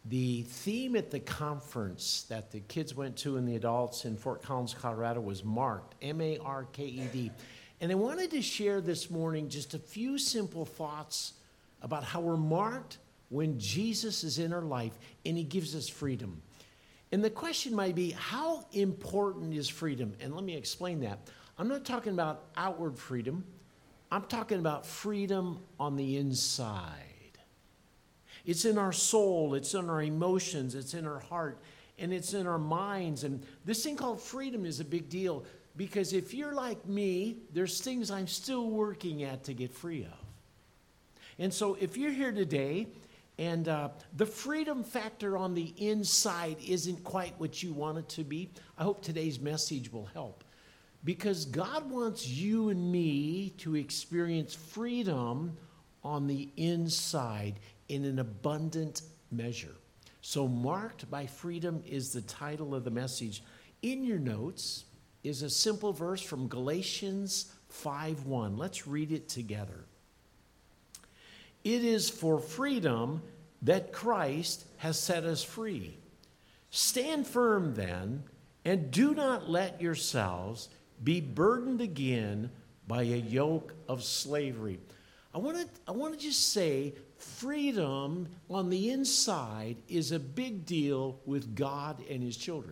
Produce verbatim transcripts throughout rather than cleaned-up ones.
The theme at the conference that the kids went to and the adults in Fort Collins, Colorado was marked, M A R K E D. And I wanted to share this morning just a few simple thoughts about how we're marked when Jesus is in our life and he gives us freedom. And the question might be, how important is freedom? And let me explain that. I'm not talking about outward freedom. I'm talking about freedom on the inside. It's in our soul, it's in our emotions, it's in our heart, and it's in our minds. And this thing called freedom is a big deal because if you're like me, there's things I'm still working at to get free of. And so if you're here today and uh, the freedom factor on the inside isn't quite what you want it to be, I hope today's message will help. Because God wants you and me to experience freedom on the inside in an abundant measure. So marked by freedom is the title of the message. In your notes is a simple verse from Galatians five one. Let's read it together. It is for freedom that Christ has set us free. Stand firm then, and do not let yourselves be burdened again by a yoke of slavery. I want to I want to just say freedom on the inside is a big deal with God and his children.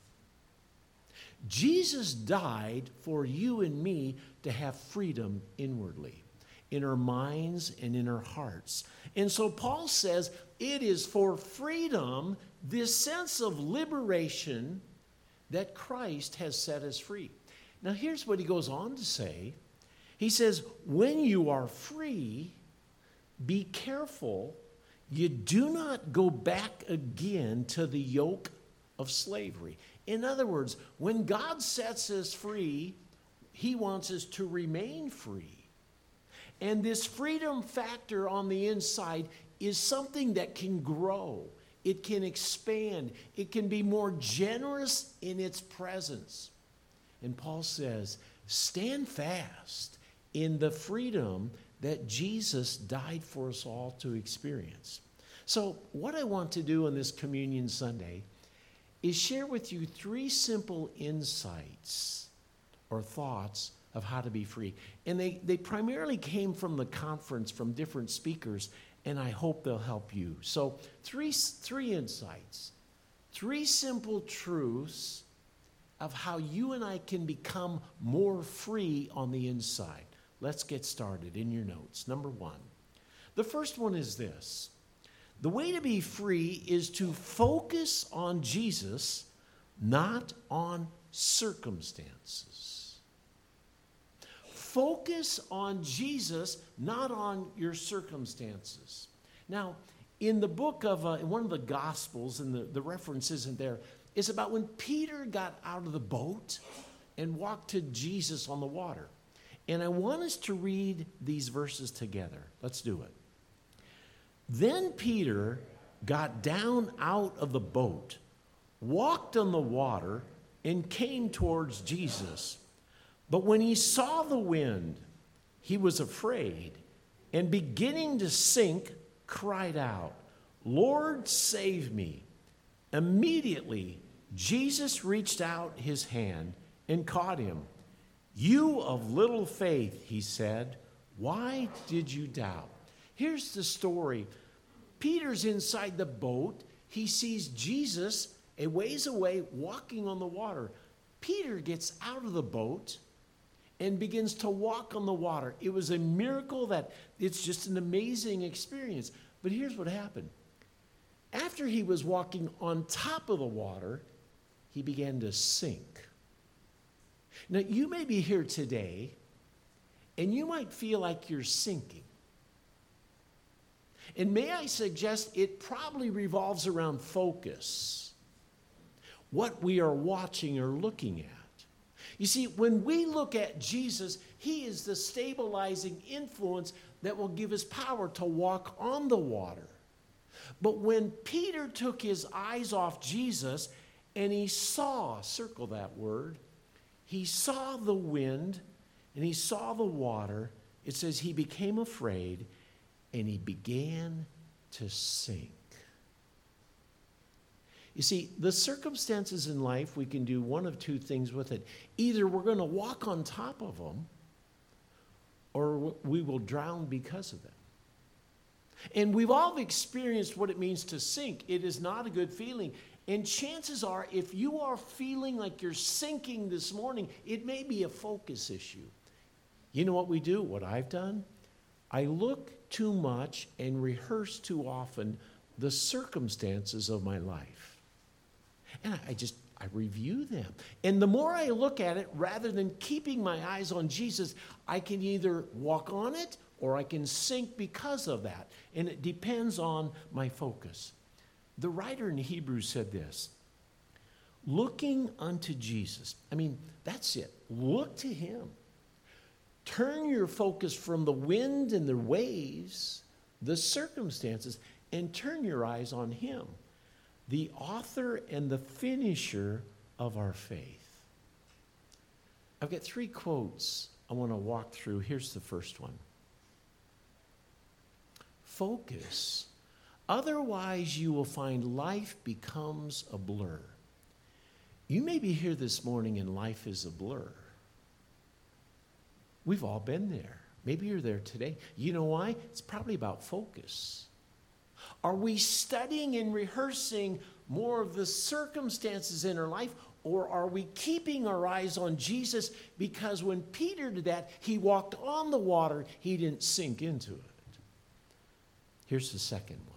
Jesus died for you and me to have freedom inwardly, in our minds and in our hearts. And so Paul says it is for freedom, this sense of liberation, that Christ has set us free. Now here's what he goes on to say. He says, when you are free, be careful you do not go back again to the yoke of slavery. In other words, when God sets us free, he wants us to remain free. And this freedom factor on the inside is something that can grow. It can expand. It can be more generous in its presence. And Paul says, stand fast in the freedom that Jesus died for us all to experience. So what I want to do on this Communion Sunday is share with you three simple insights or thoughts of how to be free. And they, they primarily came from the conference from different speakers, and I hope they'll help you. So three, three insights, three simple truths of how you and I can become more free on the inside. Let's get started in your notes. Number one. The first one is this. The way to be free is to focus on Jesus, not on circumstances. Focus on Jesus, not on your circumstances. Now, in the book of, uh, in one of the Gospels, and the, the reference isn't there, it's about when Peter got out of the boat and walked to Jesus on the water. And I want us to read these verses together. Let's do it. Then Peter got down out of the boat, walked on the water, and came towards Jesus. But when he saw the wind, he was afraid, and beginning to sink, cried out, "Lord, save me." Immediately, Jesus reached out his hand and caught him. "You of little faith," he said, "why did you doubt?" Here's the story. Peter's inside the boat. He sees Jesus a ways away walking on the water. Peter gets out of the boat and begins to walk on the water. It was a miracle that it's just an amazing experience. But here's what happened. After he was walking on top of the water, he began to sink. Now, you may be here today, and you might feel like you're sinking. And may I suggest it probably revolves around focus, what we are watching or looking at. You see, when we look at Jesus, he is the stabilizing influence that will give us power to walk on the water. But when Peter took his eyes off Jesus and he saw, circle that word, he saw the wind and he saw the water, it says he became afraid and he began to sink. You see, the circumstances in life, we can do one of two things with it. Either we're going to walk on top of them, or we will drown because of them. And we've all experienced what it means to sink. It is not a good feeling. And chances are, if you are feeling like you're sinking this morning, it may be a focus issue. You know what we do? What I've done? I look too much and rehearse too often the circumstances of my life. And I just, I review them. And the more I look at it, rather than keeping my eyes on Jesus, I can either walk on it or I can sink because of that. And it depends on my focus. The writer in Hebrews said this, looking unto Jesus. I mean, that's it. Look to him. Turn your focus from the wind and the waves, the circumstances, and turn your eyes on him, the author and the finisher of our faith. I've got three quotes I want to walk through. Here's the first one. Focus. Otherwise, you will find life becomes a blur. You may be here this morning and life is a blur. We've all been there. Maybe you're there today. You know why? It's probably about focus. Are we studying and rehearsing more of the circumstances in our life, or are we keeping our eyes on Jesus? Because when Peter did that, he walked on the water. He didn't sink into it. Here's the second one.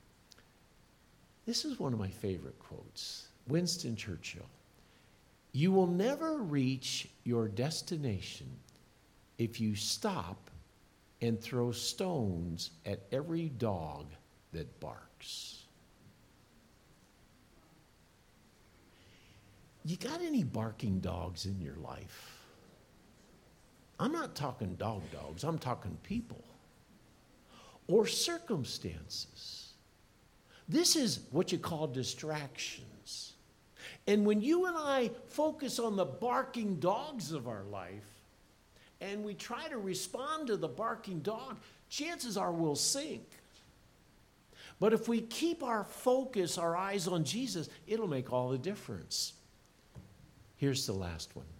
This is one of my favorite quotes. Winston Churchill. You will never reach your destination if you stop and throw stones at every dog that barks. You got any barking dogs in your life? I'm not talking dog dogs, I'm talking people. Or circumstances. This is what you call distractions. And when you and I focus on the barking dogs of our life, and we try to respond to the barking dog, chances are we'll sink. But if we keep our focus, our eyes on Jesus, it'll make all the difference. Here's the last one.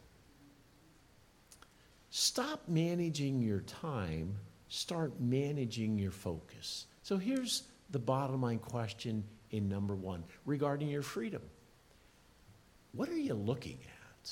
Stop managing your time, start managing your focus. So here's the bottom line question in number one regarding your freedom. What are you looking at?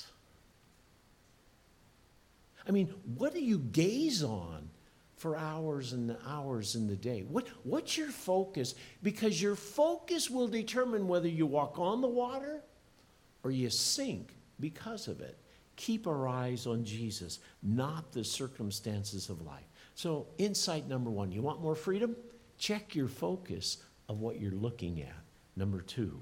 I mean, what do you gaze on for hours and hours in the day? What, what's your focus? Because your focus will determine whether you walk on the water or you sink because of it. Keep our eyes on Jesus, not the circumstances of life. So insight number one, you want more freedom? Check your focus of what you're looking at. Number two,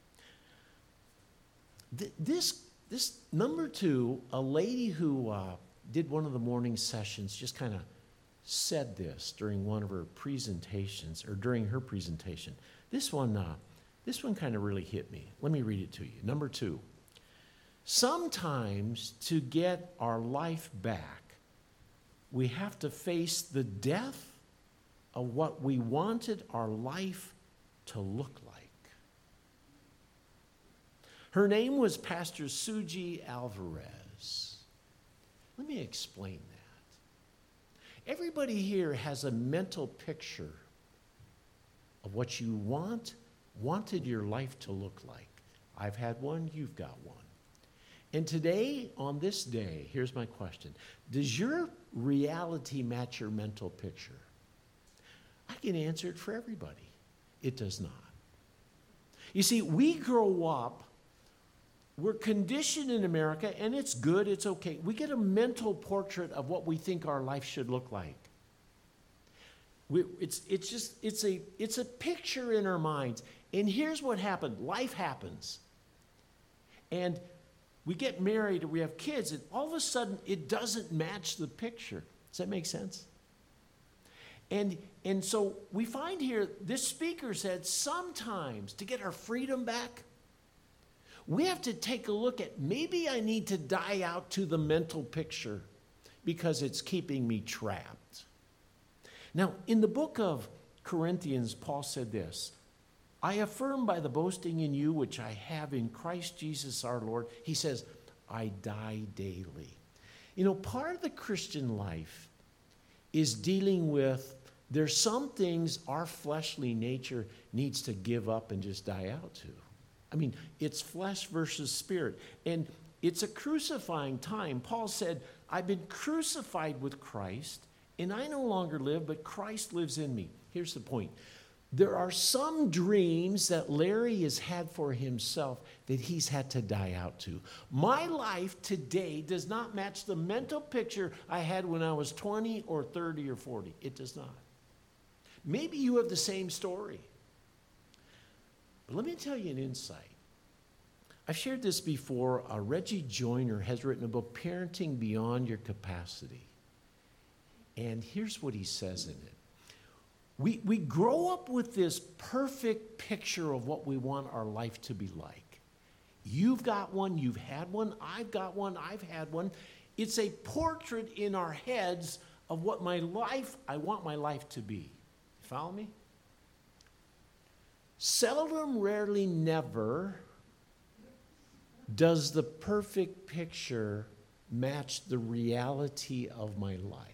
th- this, this number two, a lady who uh, did one of the morning sessions just kind of said this during one of her presentations, or during her presentation. This one, uh, this one kind of really hit me. Let me read it to you. Number two, sometimes to get our life back, we have to face the death of what we wanted our life to look like. Her name was Pastor Suji Alvarez. Let me explain that. Everybody here has a mental picture of what you want, wanted your life to look like. I've had one, you've got one. And today, on this day, here's my question. Does your reality match your mental picture? I can answer it for everybody. It does not. You see, we grow up, we're conditioned in America, and it's good, it's okay. We get a mental portrait of what we think our life should look like. We, it's, it's just, it's a, it's a picture in our minds. And here's what happened. Life happens. And we get married, we have kids, and all of a sudden, it doesn't match the picture. Does that make sense? And, and so we find here, this speaker said, sometimes to get our freedom back, we have to take a look at, maybe I need to die out to the mental picture because it's keeping me trapped. Now, in the book of Corinthians, Paul said this, I affirm by the boasting in you which I have in Christ Jesus our Lord. He says, I die daily. You know, part of the Christian life is dealing with, there's some things our fleshly nature needs to give up and just die out to. I mean, it's flesh versus spirit. And it's a crucifying time. Paul said, I've been crucified with Christ, and I no longer live, but Christ lives in me. Here's the point. There are some dreams that Larry has had for himself that he's had to die out to. My life today does not match the mental picture I had when I was twenty or thirty or forty. It does not. Maybe you have the same story. But let me tell you an insight. I've shared this before. Uh, Reggie Joyner has written a book, Parenting Beyond Your Capacity. And here's what he says in it. We, we grow up with this perfect picture of what we want our life to be like. You've got one, you've had one, I've got one, I've had one. It's a portrait in our heads of what my life, I want my life to be. You follow me? Seldom, rarely, never does the perfect picture match the reality of my life.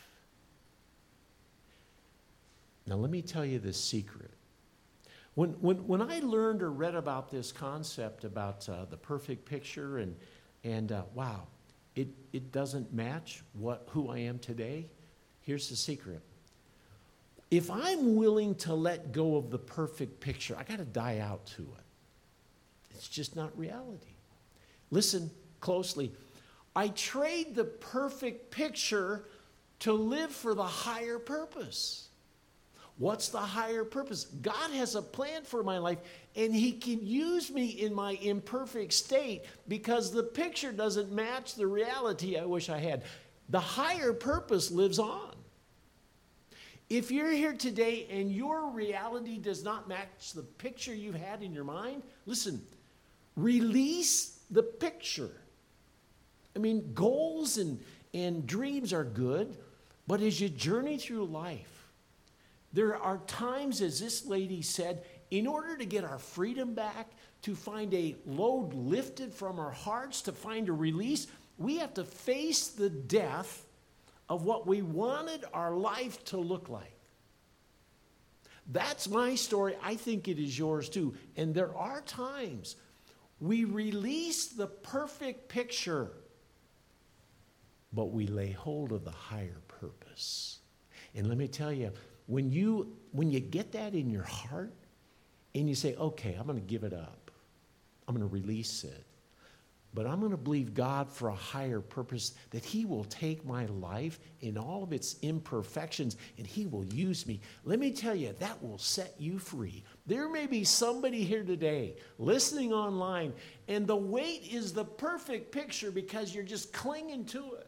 Now, let me tell you this secret. When, when, when I learned or read about this concept about uh, the perfect picture and, and uh, wow, it, it doesn't match what, who I am today, here's the secret. If I'm willing to let go of the perfect picture, I got to die out to it. It's just not reality. Listen closely. I trade the perfect picture to live for the higher purpose. What's the higher purpose? God has a plan for my life, and he can use me in my imperfect state because the picture doesn't match the reality I wish I had. The higher purpose lives on. If you're here today and your reality does not match the picture you've had in your mind, listen, release the picture. I mean, goals and, and dreams are good, but as you journey through life, there are times, as this lady said, in order to get our freedom back, to find a load lifted from our hearts, to find a release, we have to face the death of what we wanted our life to look like. That's my story. I think it is yours too. And there are times we release the perfect picture, but we lay hold of the higher purpose. And let me tell you, When you, when you get that in your heart and you say, okay, I'm going to give it up. I'm going to release it. But I'm going to believe God for a higher purpose, that he will take my life in all of its imperfections and he will use me. Let me tell you, that will set you free. There may be somebody here today listening online and the weight is the perfect picture because you're just clinging to it.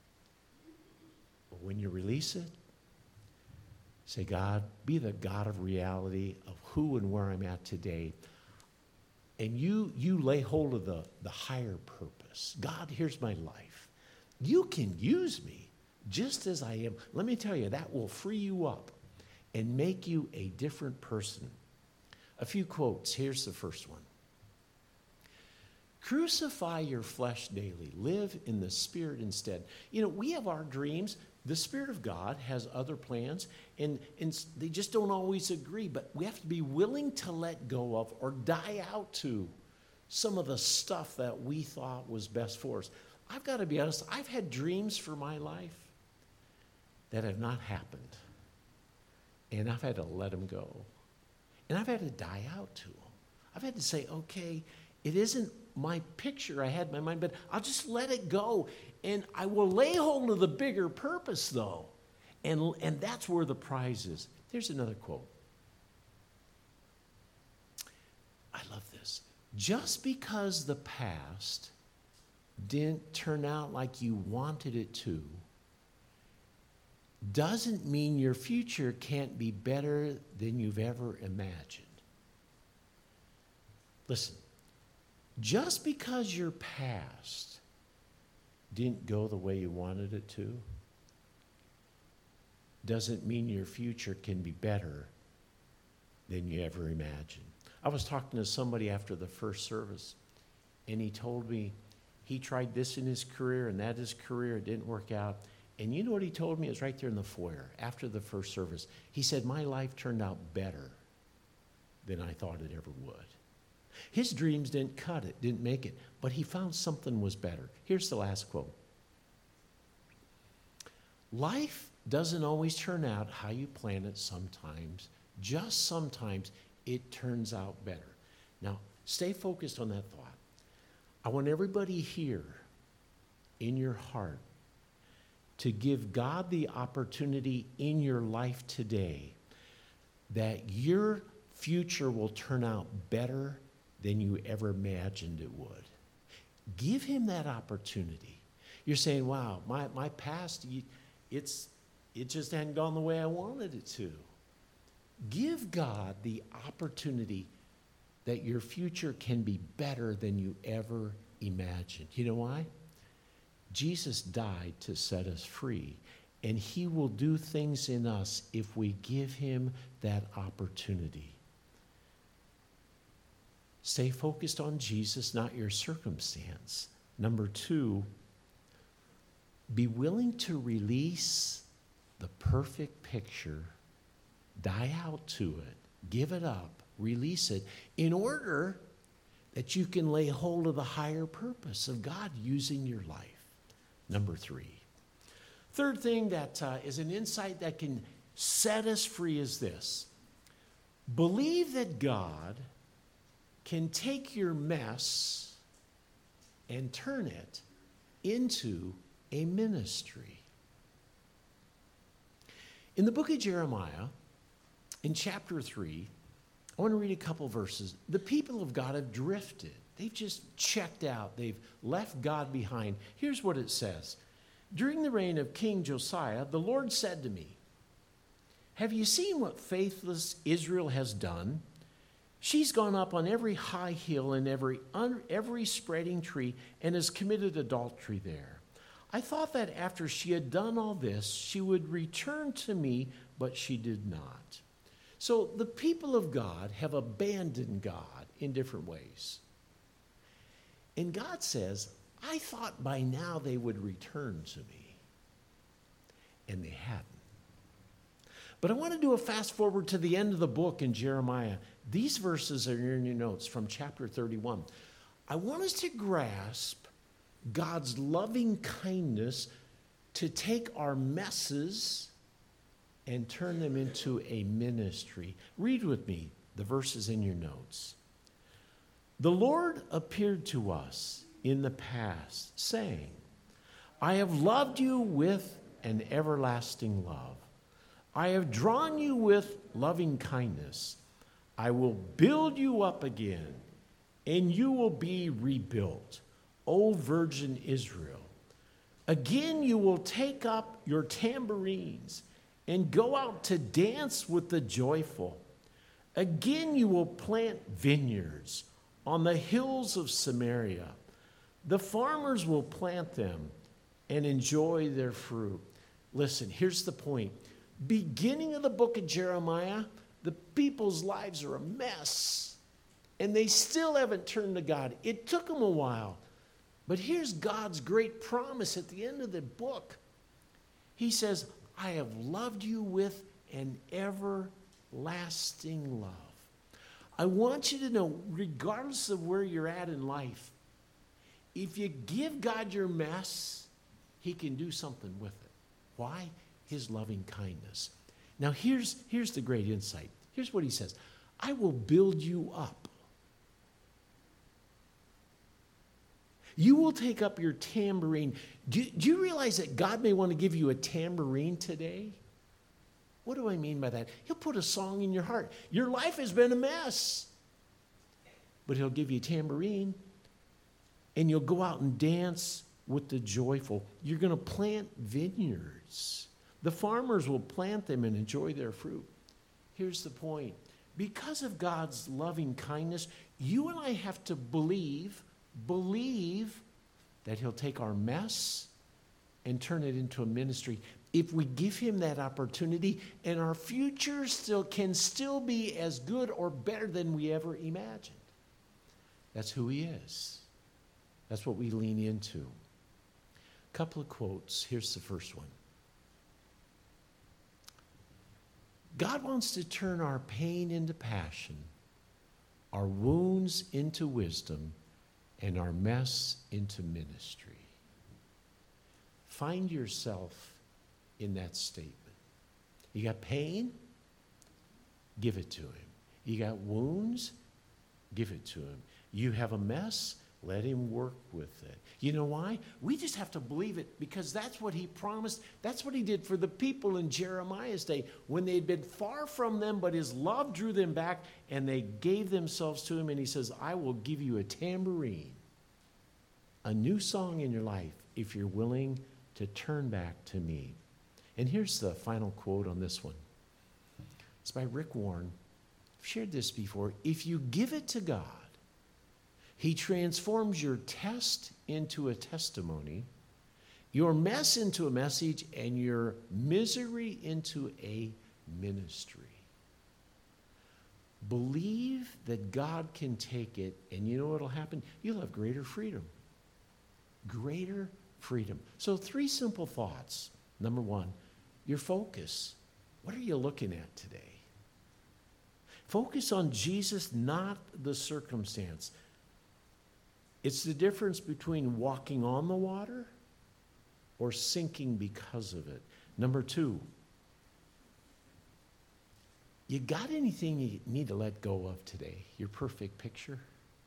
But when you release it, say, God, be the God of reality of who and where I'm at today. And you, you lay hold of the, the higher purpose. God, here's my life. You can use me just as I am. Let me tell you, that will free you up and make you a different person. A few quotes. Here's the first one. Crucify your flesh daily. Live in the Spirit instead. You know, we have our dreams. The Spirit of God has other plans, and, and they just don't always agree, but we have to be willing to let go of or die out to some of the stuff that we thought was best for us. I've got to be honest, I've had dreams for my life that have not happened, and I've had to let them go, and I've had to die out to them. I've had to say, okay, it isn't my picture I had in my mind, but I'll just let it go. And I will lay hold of the bigger purpose, though. And, and that's where the prize is. Here's another quote. I love this. Just because the past didn't turn out like you wanted it to doesn't mean your future can't be better than you've ever imagined. Listen, just because your past didn't go the way you wanted it to doesn't mean your future can be better than you ever imagined. I was talking to somebody after the first service, and he told me he tried this in his career and that in his career. It didn't work out. And you know what he told me? It was right there in the foyer after the first service. He said, my life turned out better than I thought it ever would. His dreams didn't cut it, didn't make it, but he found something was better. Here's the last quote. Life doesn't always turn out how you plan it sometimes. Just sometimes it turns out better. Now, stay focused on that thought. I want everybody here in your heart to give God the opportunity in your life today that your future will turn out better than you ever imagined it would. Give him that opportunity. You're saying, wow, my, my past, it's, it just hadn't gone the way I wanted it to. Give God the opportunity that your future can be better than you ever imagined. You know why? Jesus died to set us free, and he will do things in us if we give him that opportunity. Stay focused on Jesus, not your circumstance. Number two, be willing to release the perfect picture, die out to it, give it up, release it, in order that you can lay hold of the higher purpose of God using your life. Number three. Third thing that uh, is an insight that can set us free is this. Believe that God can take your mess and turn it into a ministry. In the book of Jeremiah, in chapter three, I want to read a couple verses. The people of God have drifted. They've just checked out. They've left God behind. Here's what it says. During the reign of King Josiah, the Lord said to me, have you seen what faithless Israel has done? She's gone up on every high hill and every, un, every spreading tree and has committed adultery there. I thought that after she had done all this, she would return to me, but she did not. So the people of God have abandoned God in different ways. And God says, I thought by now they would return to me. And they hadn't. But I want to do a fast forward to the end of the book in Jeremiah. These verses are in your notes from chapter thirty-one. I want us to grasp God's loving kindness to take our messes and turn them into a ministry. Read with me the verses in your notes. The Lord appeared to us in the past, saying, I have loved you with an everlasting love. I have drawn you with loving kindness. I will build you up again, and you will be rebuilt, O Virgin Israel. Again you will take up your tambourines and go out to dance with the joyful. Again you will plant vineyards on the hills of Samaria. The farmers will plant them and enjoy their fruit. Listen, here's the point. Beginning of the book of Jeremiah, the people's lives are a mess, and they still haven't turned to God. It took them a while, but here's God's great promise at the end of the book. He says, I have loved you with an everlasting love. I want you to know, regardless of where you're at in life, if you give God your mess, he can do something with it. Why? His loving kindness. Now, here's, here's the great insight. Here's what he says. I will build you up. You will take up your tambourine. Do, do you realize that God may want to give you a tambourine today? What do I mean by that? He'll put a song in your heart. Your life has been a mess. But he'll give you a tambourine, and you'll go out and dance with the joyful. You're going to plant vineyards. The farmers will plant them and enjoy their fruit. Here's the point. Because of God's loving kindness, you and I have to believe, believe that he'll take our mess and turn it into a ministry. if we give him that opportunity, and our future still can still be as good or better than we ever imagined. That's who he is. That's what we lean into. A couple of quotes. Here's the first one. God wants to turn our pain into passion, our wounds into wisdom, and our mess into ministry. Find yourself in that statement. You got pain? Give it to him. You got wounds? Give it to him. You have a mess? Let him work with it. You know why? We just have to believe it because that's what he promised. That's what he did for the people in Jeremiah's day when they'd been far from them, but his love drew them back and they gave themselves to him. And he says, I will give you a tambourine, a new song in your life if you're willing to turn back to me. And here's the final quote on this one. It's by Rick Warren. I've shared this before. If you give it to God, he transforms your test into a testimony, your mess into a message, and your misery into a ministry. Believe that God can take it, and you know what will happen? You'll have greater freedom. Greater freedom. So three simple thoughts. Number one, your focus. What are you looking at today? Focus on Jesus, not the circumstance. It's the difference between walking on the water or sinking because of it. Number two, you got anything you need to let go of today? Your perfect picture?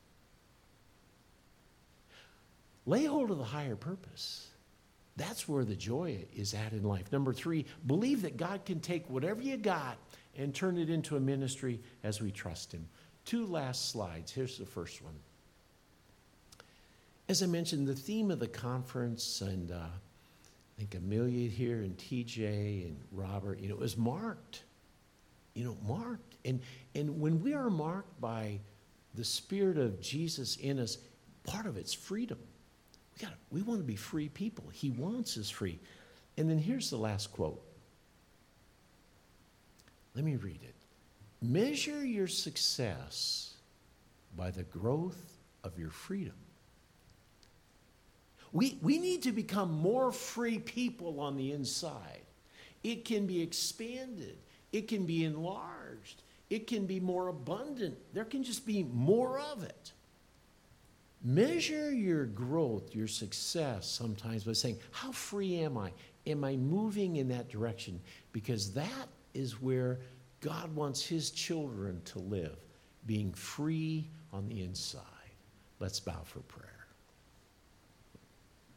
Lay hold of the higher purpose. That's where the joy is at in life. Number three, believe that God can take whatever you got and turn it into a ministry as we trust him. Two last slides. Here's the first one. As I mentioned, the theme of the conference, and uh, I think Amelia here and T J and Robert, you know, it was marked. You know, marked. And, and when we are marked by the Spirit of Jesus in us, part of it's freedom. We got we want to be free people. He wants us free. And then here's the last quote. Let me read it. Measure your success by the growth of your freedom. We, we need to become more free people on the inside. It can be expanded. It can be enlarged. It can be more abundant. There can just be more of it. Measure your growth, your success sometimes by saying, how free am I? Am I moving in that direction? Because that is where God wants his children to live, being free on the inside. Let's bow for prayer.